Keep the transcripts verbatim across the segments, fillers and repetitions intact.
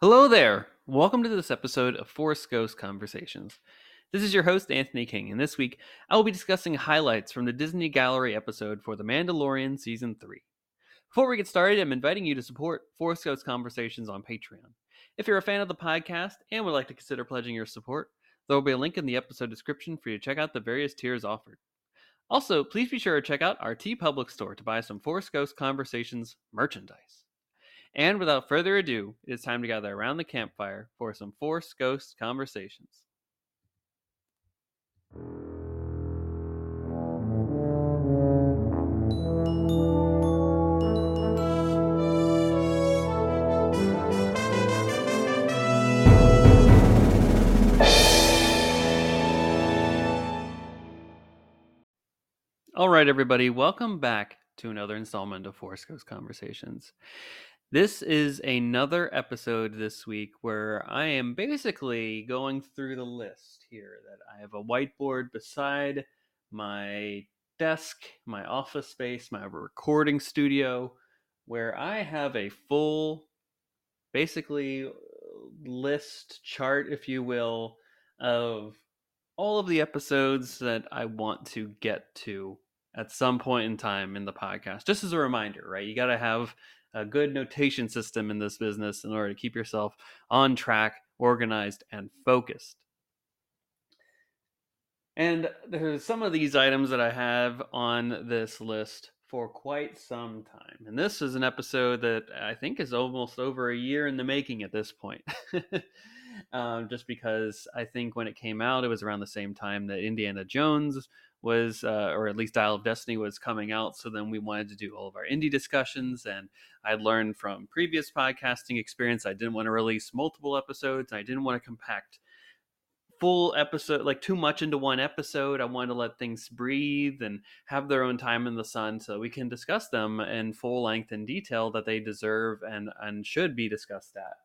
Hello there! Welcome to this episode of Force Ghost Conversations. This is your host, Anthony King, and this week I will be discussing highlights from the Disney Gallery episode for The Mandalorian Season three. Before we get started, I'm inviting you to support Force Ghost Conversations on Patreon. If you're a fan of the podcast and would like to consider pledging your support, there will be a link in the episode description for you to check out the various tiers offered. Also, please be sure to check out our TeePublic store to buy some Force Ghost Conversations merchandise. And without further ado, it is time to gather around the campfire for some Force Ghost Conversations. All right, everybody, welcome back to another installment of Force Ghost Conversations. This is another episode this week where I am basically going through the list here. That I have a whiteboard beside my desk, my office space, my recording studio, where I have a full, basically, list chart, if you will, of all of the episodes that I want to get to at some point in time in the podcast. Just as a reminder, right? You got to have a good notation system in this business in order to keep yourself on track, organized, and focused. And there's some of these items that I have on this list for quite some time. And this is an episode that I think is almost over a year in the making at this point. um, just because I think when it came out, it was around the same time that Indiana Jones was, uh, or at least Dial of Destiny was coming out. So then we wanted to do all of our indie discussions. And I learned from previous podcasting experience, I didn't want to release multiple episodes. I didn't want to compact full episode, like too much into one episode. I wanted to let things breathe and have their own time in the sun so we can discuss them in full length and detail that they deserve and, and should be discussed at.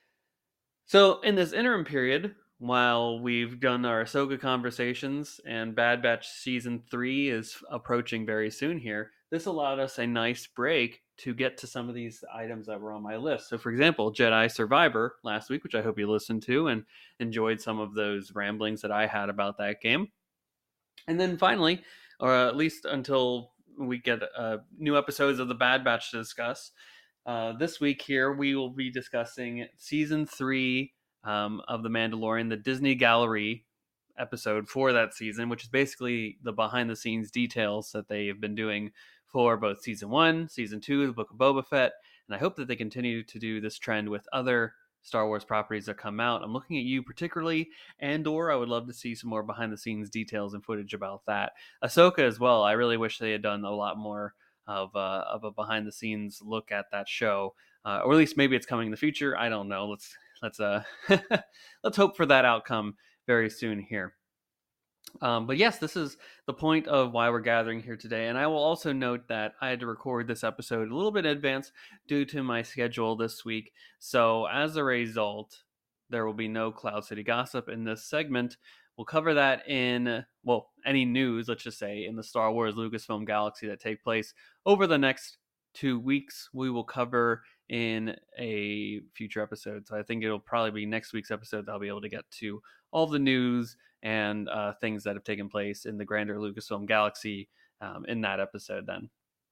So in this interim period, while we've done our Ahsoka conversations and Bad Batch Season three is approaching very soon here, this allowed us a nice break to get to some of these items that were on my list. So for example, Jedi Survivor last week, which I hope you listened to and enjoyed some of those ramblings that I had about that game. And then finally, or at least until we get uh, new episodes of the Bad Batch to discuss, uh, this week here we will be discussing Season three um, of The Mandalorian, the Disney Gallery episode for that season, which is basically the behind-the-scenes details that they've been doing for both Season one, Season two, The Book of Boba Fett, and I hope that they continue to do this trend with other Star Wars properties that come out. I'm looking at you particularly, Andor. I would love to see some more behind-the-scenes details and footage about that. Ahsoka as well. I really wish they had done a lot more of uh, of a behind-the-scenes look at that show, uh, or at least maybe it's coming in the future. I don't know. Let's let's uh let's hope for that outcome very soon here. Um, but yes, this is the point of why we're gathering here today. And I will also note that I had to record this episode a little bit in advance due to my schedule this week. So as a result, there will be no Cloud City Gossip in this segment. We'll cover that in, well, any news, let's just say, in the Star Wars Lucasfilm galaxy that take place over the next two weeks. We will cover in a future episode. So I think it'll probably be next week's episode that I'll be able to get to all the news and uh, things that have taken place in the grander Lucasfilm galaxy um, in that episode then.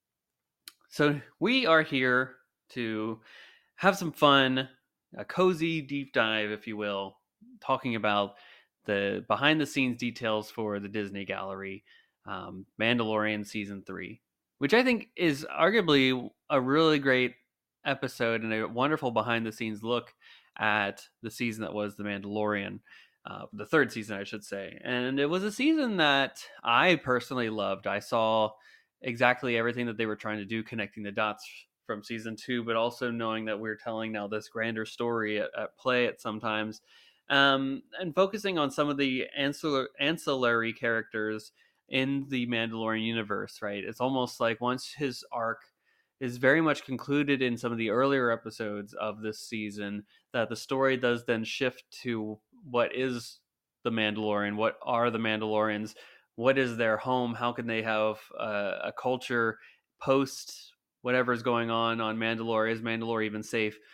So we are here to have some fun, a cozy deep dive, if you will, talking about the behind the scenes details for the Disney Gallery, um, Mandalorian Season three, which I think is arguably a really great episode and a wonderful behind the scenes look at the season that was The Mandalorian. Uh, the third season, I should say. And it was a season that I personally loved. I saw exactly everything that they were trying to do, connecting the dots from season two, but also knowing that we're telling now this grander story at, at play at sometimes, um, and focusing on some of the ancillary, ancillary characters in the Mandalorian universe, right? It's almost like once his arc is very much concluded in some of the earlier episodes of this season, that the story does then shift to what is the Mandalorian, what are the Mandalorians, what is their home, how can they have uh, a culture post whatever's going on on Mandalore, is Mandalore even safe?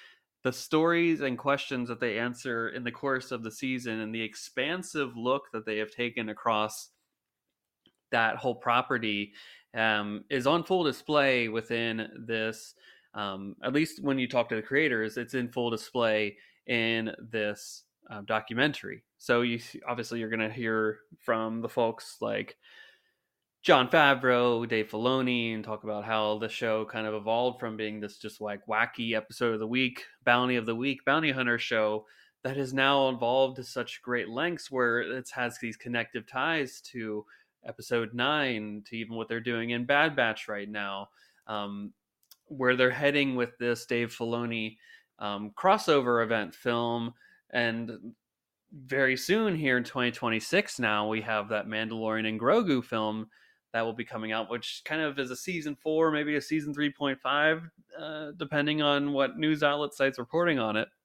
the stories and questions that they answer in the course of the season, and the expansive look that they have taken across that whole property um, is on full display within this. Um, at least when you talk to the creators, it's in full display in this uh, documentary. So you obviously you're going to hear from the folks like Jon Favreau, Dave Filoni, and talk about how the show kind of evolved from being this just like wacky episode of the week, bounty of the week, bounty hunter show that has now evolved to such great lengths where it has these connective ties to episode nine, to even what they're doing in Bad Batch right now, um, where they're heading with this Dave Filoni um, crossover event film. And very soon here in twenty twenty-six now we have that Mandalorian and Grogu film that will be coming out, which kind of is a season four, maybe a season three point five, uh, depending on what news outlet sites reporting on it.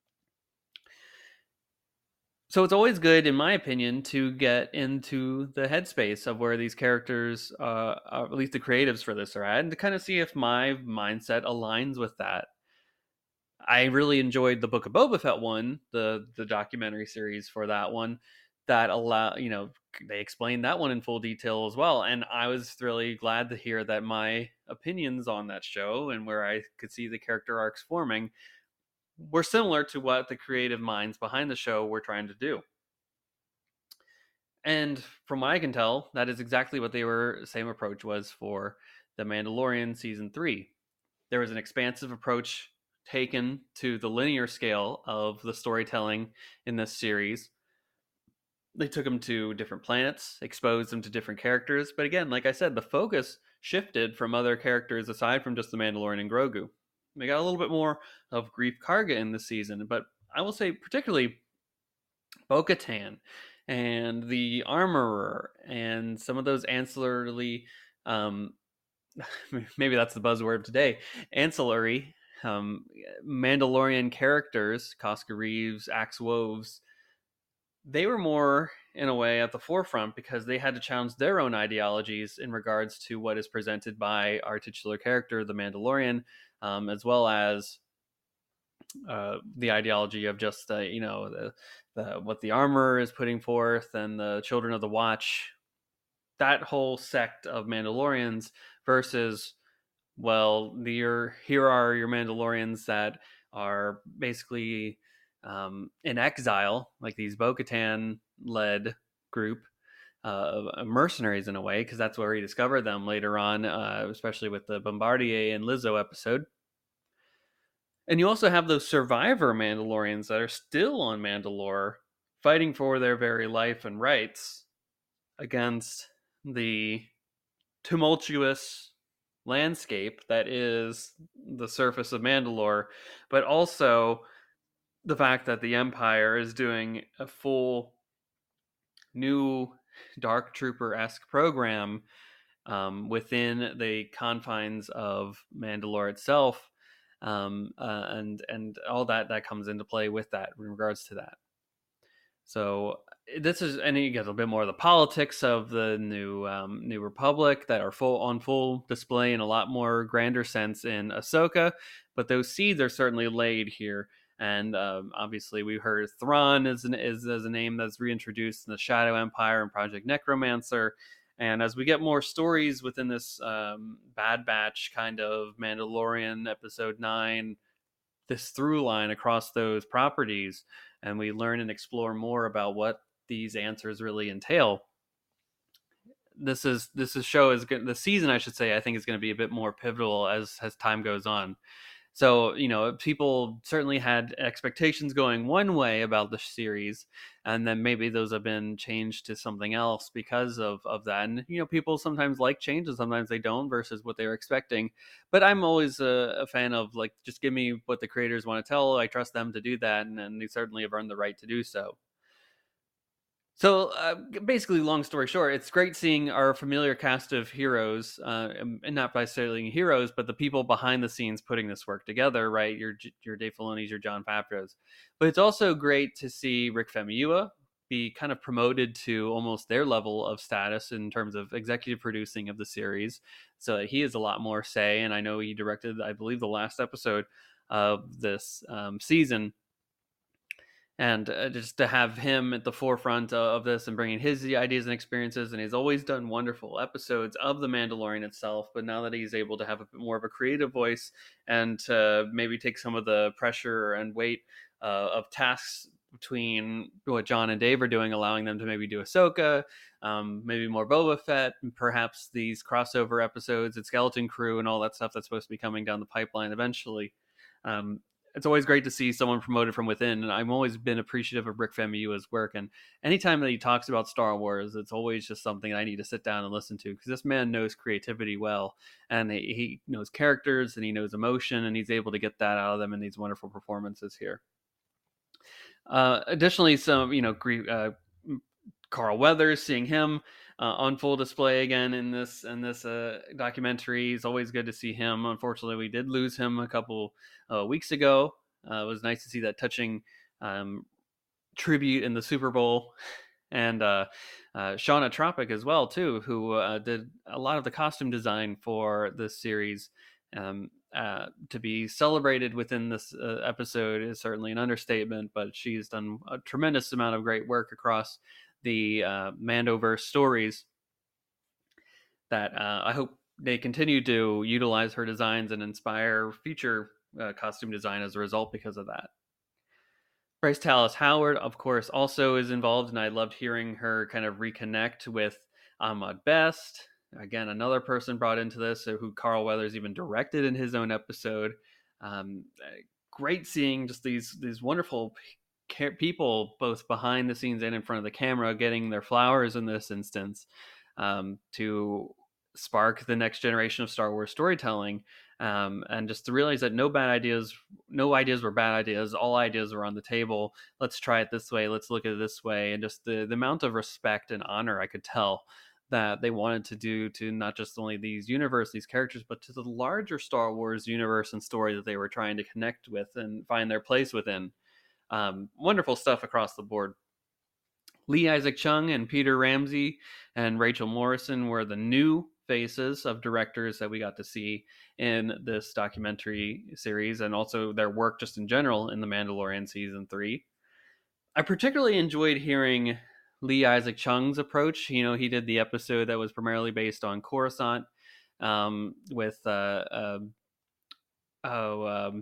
So it's always good, in my opinion, to get into the headspace of where these characters, uh, at least the creatives for this, are at, and to kind of see if my mindset aligns with that. I really enjoyed the Book of Boba Fett one, the the documentary series for that one. That allow you know they explained that one in full detail as well, and I was really glad to hear that my opinions on that show and where I could see the character arcs forming were similar to what the creative minds behind the show were trying to do. And from what I can tell, that is exactly what they were. Same approach was for the Mandalorian season three. There was an expansive approach taken to the linear scale of the storytelling in this series. They took them to different planets, exposed them to different characters. But again, like I said, the focus shifted from other characters aside from just the Mandalorian and Grogu. We got a little bit more of Greef Karga in this season, but I will say particularly Bo-Katan and the Armorer and some of those ancillary, um, maybe that's the buzzword today, ancillary um, Mandalorian characters, Koska Reeves, Axe Woves, they were more, in a way, at the forefront because they had to challenge their own ideologies in regards to what is presented by our titular character, the Mandalorian, um, as well as uh, the ideology of just uh, you know the, the what the Armorer is putting forth and the Children of the Watch, that whole sect of Mandalorians versus, well, the, here are your Mandalorians that are basically um, in exile, like these Bo-Katan led group uh, of mercenaries in a way, because that's where he discovered them later on, uh, especially with the Bombardier and Lizzo episode. And you also have those survivor Mandalorians that are still on Mandalore, fighting for their very life and rights against the tumultuous landscape that is the surface of Mandalore, but also the fact that the Empire is doing a full new Dark Trooper-esque program um, within the confines of Mandalore itself, um, uh, and and all that that comes into play with that in regards to that. So this is, and you get a bit more of the politics of the new um, New Republic that are full on full display in a lot more grander sense in Ahsoka, but those seeds are certainly laid here. And um, obviously, we heard Thrawn is an, is as a name that's reintroduced in the Shadow Empire and Project Necromancer. And as we get more stories within this um, Bad Batch kind of Mandalorian episode nine, this through line across those properties, and we learn and explore more about what these answers really entail. This is this is show is the season, I should say, I think is going to be a bit more pivotal as as time goes on. So, you know, people certainly had expectations going one way about the series, and then maybe those have been changed to something else because of, of that. And, you know, people sometimes like change and sometimes they don't versus what they were expecting. But I'm always a, a fan of, like, just give me what the creators want to tell. I trust them to do that, and, and they certainly have earned the right to do so. So uh, basically, long story short, it's great seeing our familiar cast of heroes, uh, and not necessarily heroes, but the people behind the scenes putting this work together, right? Your your Dave Filoni's, your Jon Favreau's. But it's also great to see Rick Famuyiwa be kind of promoted to almost their level of status in terms of executive producing of the series, so that he has a lot more say. And I know he directed, I believe, the last episode of this um, season. And uh, just to have him at the forefront of this and bringing his ideas and experiences, and he's always done wonderful episodes of The Mandalorian itself, but now that he's able to have a bit more of a creative voice and to maybe take some of the pressure and weight uh, of tasks between what John and Dave are doing, allowing them to maybe do Ahsoka, um, maybe more Boba Fett, and perhaps these crossover episodes and Skeleton Crew and all that stuff that's supposed to be coming down the pipeline eventually. Um, it's always great to see someone promoted from within, and I've always been appreciative of Rick Famuyiwa's work. And anytime that he talks about Star Wars, it's always just something I need to sit down and listen to, because this man knows creativity well, and he, he knows characters and he knows emotion, and he's able to get that out of them in these wonderful performances here. Uh, additionally, some you know, uh, Carl Weathers, seeing him uh, on full display again in this in this uh, documentary is always good to see him. Unfortunately, we did lose him a couple uh, weeks ago. Uh, it was nice to see that touching um, tribute in the Super Bowl, and uh, uh, Shauna Tropic as well too, who uh, did a lot of the costume design for this series. Um, uh, to be celebrated within this uh, episode is certainly an understatement, but she's done a tremendous amount of great work across the uh, Mandoverse stories that uh, I hope they continue to utilize her designs and inspire future uh, costume design as a result because of that. Bryce Dallas Howard, of course, also is involved, and I loved hearing her kind of reconnect with Ahmed Best. Again, another person brought into this, who Carl Weathers even directed in his own episode. Um, great seeing just these these wonderful people, both behind the scenes and in front of the camera, getting their flowers in this instance, um, to spark the next generation of Star Wars storytelling, um, and just to realize that no bad ideas, no ideas were bad ideas. All ideas were on the table. Let's try it this way. Let's look at it this way. And just the, the amount of respect and honor I could tell that they wanted to do to not just only these universe, these characters, but to the larger Star Wars universe and story that they were trying to connect with and find their place within. Um, wonderful stuff across the board. Lee Isaac Chung and Peter Ramsey and Rachel Morrison were the new faces of directors that we got to see in this documentary series, and also their work just in general in The Mandalorian season three. I particularly enjoyed hearing Lee Isaac Chung's approach. You know, he did the episode that was primarily based on Coruscant, um, with uh, uh, oh, um,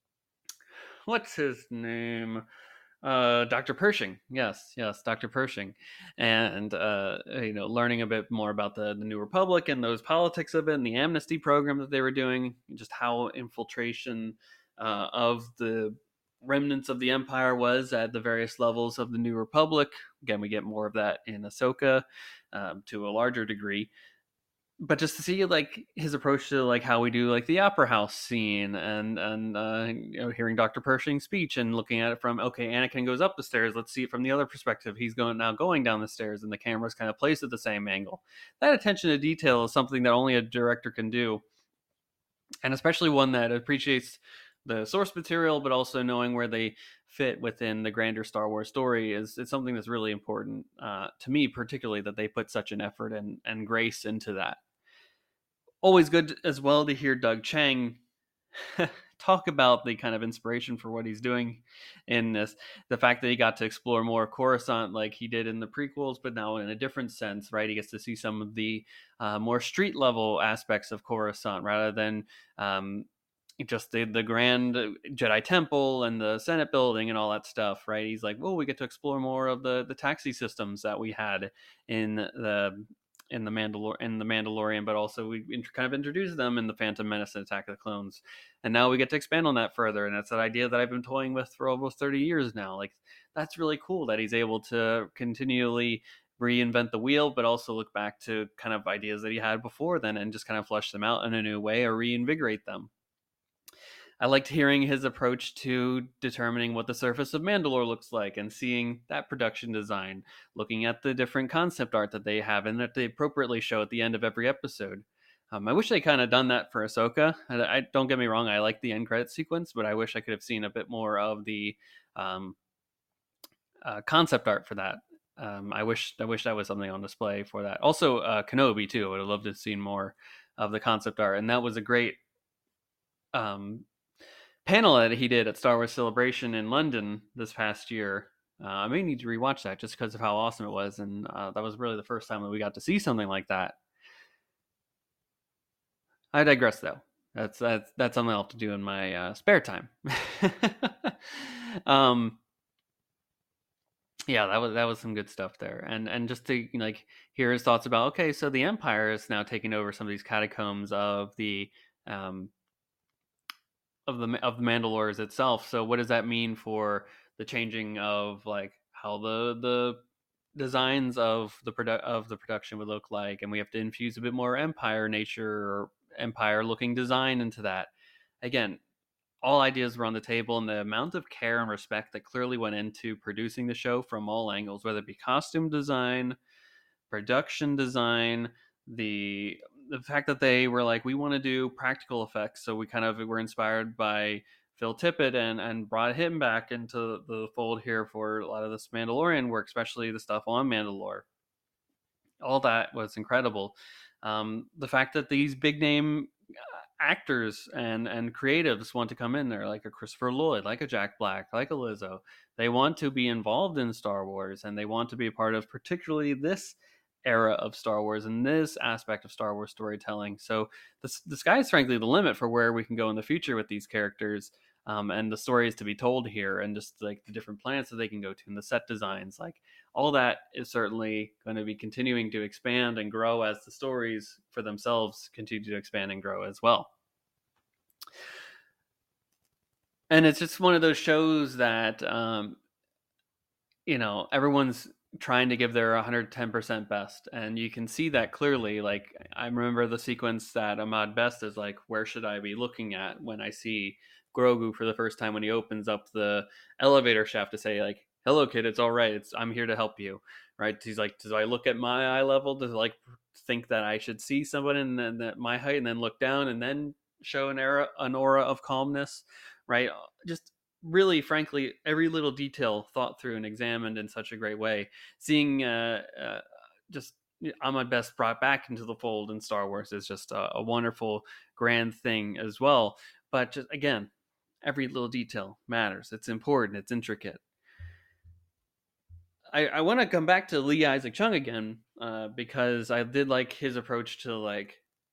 what's his name? Uh, Doctor Pershing. Yes, yes, Doctor Pershing. And, uh, you know, learning a bit more about the, the New Republic and those politics of it and the amnesty program that they were doing, just how infiltration uh, of the remnants of the Empire was at the various levels of the New Republic. Again, we get more of that in Ahsoka um, to a larger degree. But just to see like his approach to like how we do like the opera house scene, and and uh, you know, hearing Doctor Pershing's speech and looking at it from, okay, Anakin goes up the stairs, let's see it from the other perspective. He's going now going down the stairs, and the camera's kind of placed at the same angle. That attention to detail is something that only a director can do, and especially one that appreciates the source material, but also knowing where they fit within the grander Star Wars story is it's something that's really important uh, to me, particularly that they put such an effort and, and grace into that. Always good as well to hear Doug Chiang talk about the kind of inspiration for what he's doing in this. The fact that he got to explore more Coruscant like he did in the prequels, but now in a different sense, right? He gets to see some of the uh, more street level aspects of Coruscant rather than um, just the, the grand Jedi Temple and the Senate building and all that stuff, right? He's like, well, we get to explore more of the, the taxi systems that we had in the in the Mandalor in the Mandalorian, but also we int- kind of introduced them in the Phantom Menace and Attack of the Clones, and now we get to expand on that further. And that's that idea that I've been toying with for almost thirty years now. Like, that's really cool that he's able to continually reinvent the wheel, but also look back to kind of ideas that he had before then and just kind of flesh them out in a new way or reinvigorate them. I liked hearing his approach to determining what the surface of Mandalore looks like and seeing that production design, looking at the different concept art that they have and that they appropriately show at the end of every episode. Um, I wish they kind of done that for Ahsoka. I, I don't get me wrong, I like the end credit sequence, but I wish I could have seen a bit more of the um, uh, concept art for that. Um, I wish I wish that was something on display for that. Also, uh, Kenobi too. I would have loved to have seen more of the concept art, and that was a great um, panel that he did at Star Wars Celebration in London this past year. Uh, I may need to rewatch that just because of how awesome it was, and uh, that was really the first time that we got to see something like that. I digress, though. That's that's that's something I'll have to do in my uh, spare time. um, yeah, that was that was some good stuff there, and and just to like hear his thoughts about, okay, so the Empire is now taking over some of these catacombs of the um, of the of the Mandalores itself. So what does that mean for the changing of like how the the designs of the produ- of the production would look like, and we have to infuse a bit more Empire nature or Empire looking design into that. Again, all ideas were on the table, and the amount of care and respect that clearly went into producing the show from all angles, whether it be costume design, production design, the the fact that they were like, we want to do practical effects, so we kind of were inspired by Phil Tippett and and brought him back into the fold here for a lot of this Mandalorian work, especially the stuff on Mandalore. All that was incredible. Um, the fact that these big name actors and and creatives want to come in there, like a Christopher Lloyd, like a Jack Black, like a Lizzo. They want to be involved in Star Wars, and they want to be a part of particularly this era of Star Wars and this aspect of Star Wars storytelling. So the, the sky is frankly the limit for where we can go in the future with these characters, um, and the stories to be told here, and just like the different planets that they can go to and the set designs. Like all that is certainly going to be continuing to expand and grow as the stories for themselves continue to expand and grow as well. And it's just one of those shows that um, you know, everyone's trying to give their one hundred ten percent best, and you can see that clearly. Like I remember the sequence that Ahmad Best is like, where should I be looking at when I see Grogu for the first time, when he opens up the elevator shaft to say like, hello kid, it's all right, it's I'm here to help you, right? He's like, do I look at my eye level to like think that I should see someone in the, the, my height, and then look down and then show an aura an aura of calmness, right? Just really, frankly, every little detail thought through and examined in such a great way. Seeing uh, uh, just Ahmed Best brought back into the fold in Star Wars is just a, a wonderful, grand thing as well. But just again, every little detail matters. It's important. It's intricate. I, I want to come back to Lee Isaac Chung again, uh, because I did like his approach to like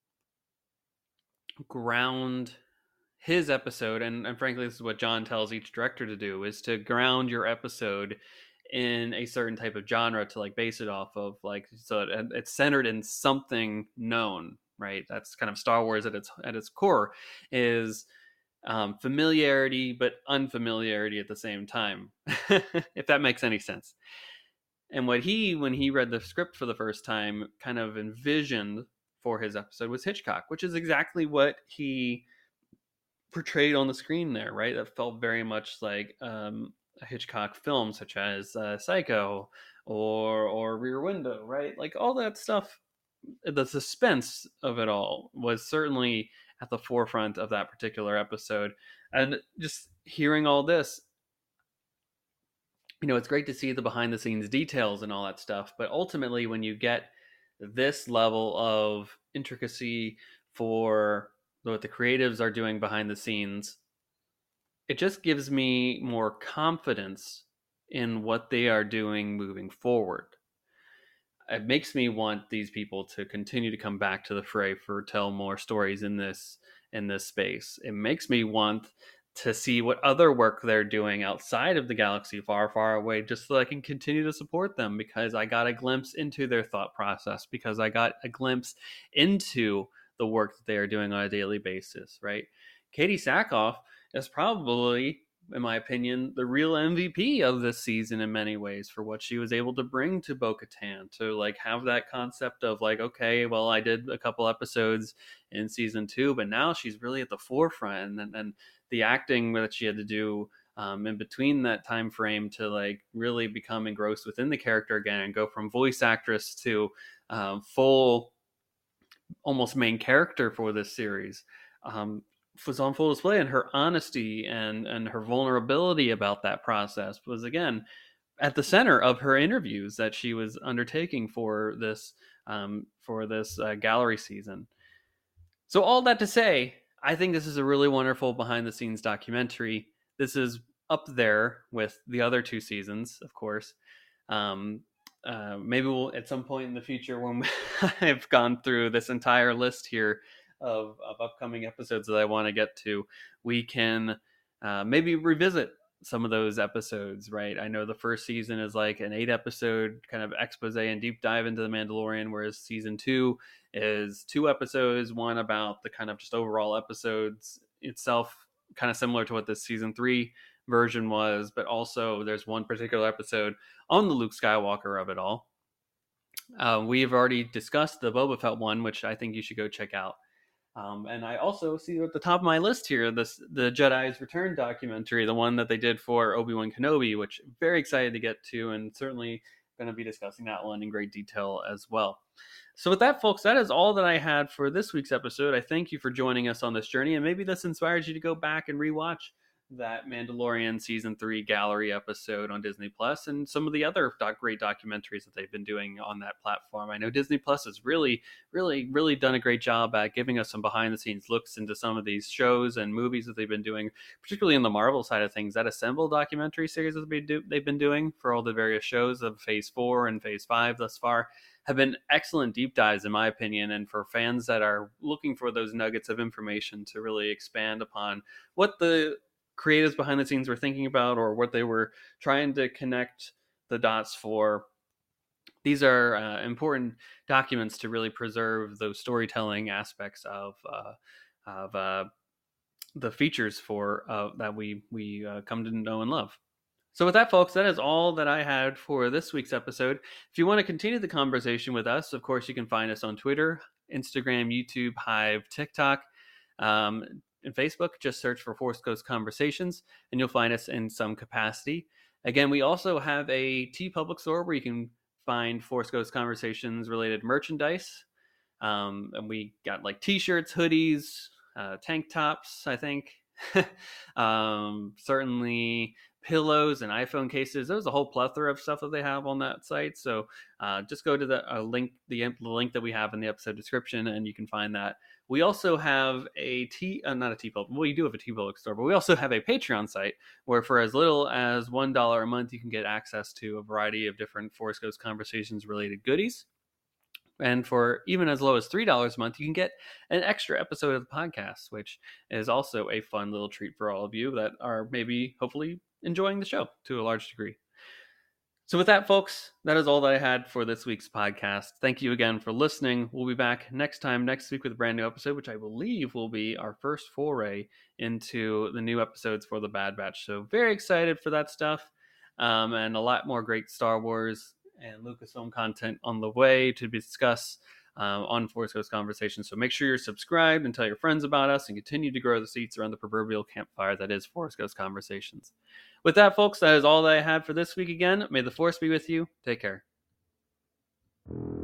ground his episode, and, and frankly this is what John tells each director to do, is to ground your episode in a certain type of genre to like base it off of, like, so it, it's centered in something known, right? That's kind of Star Wars at its at its core, is um, familiarity but unfamiliarity at the same time. If that makes any sense. And what he, when he read the script for the first time, kind of envisioned for his episode was Hitchcock, which is exactly what he portrayed on the screen there, right? That felt very much like um, a Hitchcock film, such as uh, Psycho or or Rear Window, right? Like all that stuff. The suspense of it all was certainly at the forefront of that particular episode, and just hearing all this, you know, it's great to see the behind the scenes details and all that stuff. But ultimately, when you get this level of intricacy for what the creatives are doing behind the scenes, it just gives me more confidence in what they are doing moving forward. It makes me want these people to continue to come back to the fray for tell more stories in this in this space. It makes me want to see what other work they're doing outside of the galaxy far, far away, just so I can continue to support them, because I got a glimpse into their thought process, because I got a glimpse into the work that they are doing on a daily basis, right? Katie Sackhoff is probably, in my opinion, the real M V P of this season in many ways, for what she was able to bring to Bo-Katan, to like have that concept of like, okay, well, I did a couple episodes in season two, but now she's really at the forefront, and, and the acting that she had to do um, in between that time frame to like really become engrossed within the character again, and go from voice actress to um, full, almost main character for this series. Um, was on full display, and her honesty and and her vulnerability about that process was again at the center of her interviews that she was undertaking for this um, for this uh, gallery season. So all that to say, I think this is a really wonderful behind the scenes documentary. This is up there with the other two seasons, of course. Um, uh, maybe we'll at some point in the future when I've gone through this entire list here of, of upcoming episodes that I want to get to, we can uh, maybe revisit some of those episodes, right? I know the first season is like an eight episode kind of expose and deep dive into the Mandalorian, whereas season two is two episodes, one about the kind of just overall episodes itself, kind of similar to what this season three version was, but also there's one particular episode on the Luke Skywalker of it all. Uh, we have already discussed the Boba Fett one, which I think you should go check out. Um, and I also see at the top of my list here this the Jedi's Return documentary, the one that they did for Obi-Wan Kenobi, which I'm very excited to get to, and certainly going to be discussing that one in great detail as well. So with that, folks, that is all that I had for this week's episode. I thank you for joining us on this journey, and maybe this inspires you to go back and rewatch that Mandalorian season three gallery episode on Disney Plus and some of the other doc- great documentaries that they've been doing on that platform. I know Disney Plus has really, really, really done a great job at giving us some behind the scenes looks into some of these shows and movies that they've been doing, particularly in the Marvel side of things. That Assemble documentary series that they've been doing for all the various shows of Phase four and Phase five thus far have been excellent deep dives, in my opinion, and for fans that are looking for those nuggets of information to really expand upon what the creatives behind the scenes were thinking about or what they were trying to connect the dots for. These are uh, important documents to really preserve those storytelling aspects of uh, of uh, the features for uh, that we we uh, come to know and love. So with that, folks, that is all that I had for this week's episode. If you want to continue the conversation with us, of course, you can find us on Twitter, Instagram, YouTube, Hive, TikTok, um, and Facebook. Just search for Force Ghost Conversations, and you'll find us in some capacity. Again, we also have a TeePublic store where you can find Force Ghost Conversations related merchandise. Um, and we got like t-shirts, hoodies, uh, tank tops, I think. um, certainly pillows and iPhone cases. There's a whole plethora of stuff that they have on that site. So uh, just go to the uh, link, the, the link that we have in the episode description, and you can find that. We also have a T, uh, not a TeePublic. Well, you do have a TeePublic store, but we also have a Patreon site where, for as little as one dollar a month, you can get access to a variety of different Force Ghost Conversations related goodies. And for even as low as three dollars a month, you can get an extra episode of the podcast, which is also a fun little treat for all of you that are maybe, hopefully, enjoying the show to a large degree. So with that, folks, that is all that I had for this week's podcast. Thank you again for listening. We'll be back next time, next week, with a brand new episode, which I believe will be our first foray into the new episodes for the Bad Batch. So very excited for that stuff, um, and a lot more great Star Wars and Lucasfilm content on the way to discuss uh, on Force Ghost Conversations. So make sure you're subscribed and tell your friends about us and continue to grow the seats around the proverbial campfire that is Force Ghost Conversations. With that, folks, that is all that I had for this week again. May the Force be with you. Take care.